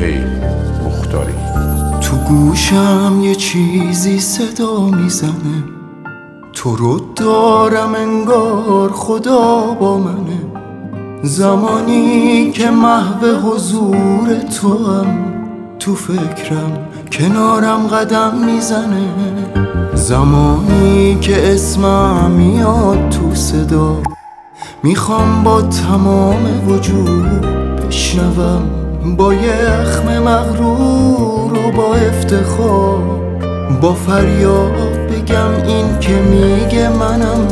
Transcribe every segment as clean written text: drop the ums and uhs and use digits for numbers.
سهیل مختاری. تو گوشم یه چیزی صدا میزنه، تو رو دارم انگار خدا با منه. زمانی که محو حضور تو هم تو فکرم کنارم قدم میزنه. زمانی که اسمم میاد تو صدا، میخوام با تمام وجود بشنوم، با یه اخم مغرور و با افتخار، با فریاد بگم این که میگه منم.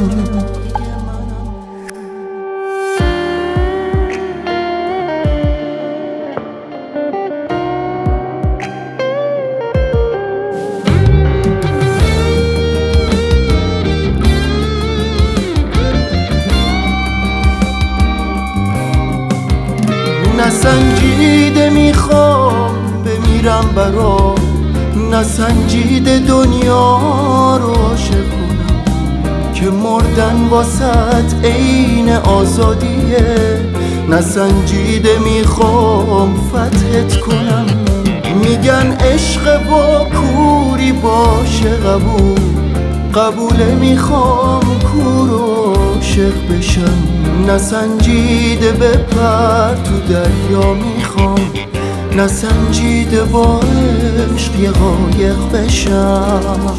نسنجیده میخوام بمیرم برا، نسنجیده دنیا رو عاشق کنم که مردن واسط عین آزادیه. نسنجیده میخوام فتحت کنم، میگن عشق با کوری باشه قبوله، میخوام کور و عاشق بشم. نسنجیده بپر تو دریا میخوام، نسنجیده با عشق یه قایق بشم.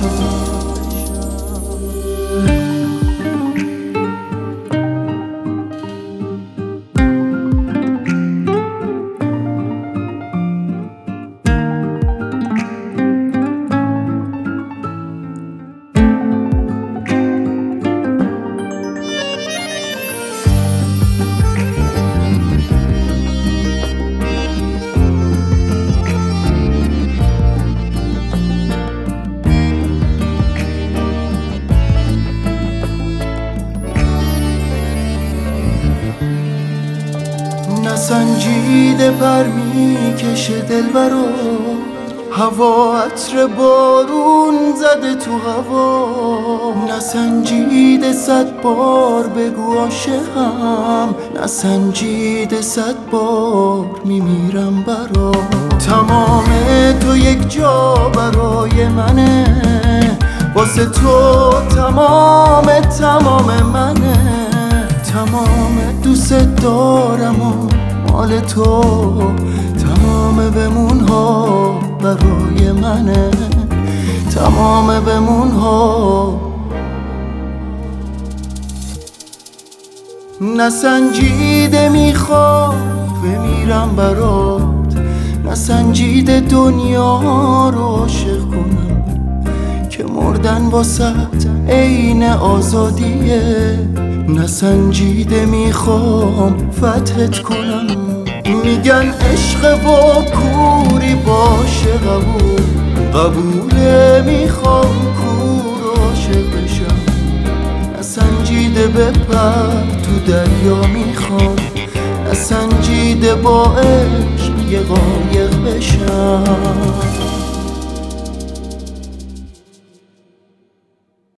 نسنجیده پر میکشه دلبرا، هوا عطر بارون زده تو هوا. نسنجیده 100 بار بگو عاشقم، نسنجیده 100 بار میمیرم برا. تمام تو یک جا برای منه، واسه تو تمام منه. تمام دوست دارم و مال تو، تمام بمونها برای منه، تمام بمونها. نسنجیده میخوام بمیرم برات، نسنجیده دنیا رو عاشق کنم که مردن واسط عین آزادیه. نسنجیده میخوام فتحت کنم، میگن عشق با کوری باشه قبوله، میخوام کور و عاشق بشم. نسنجیده بپر تو دریا میخوام، نسنجیده با عشق یه قایق بشم.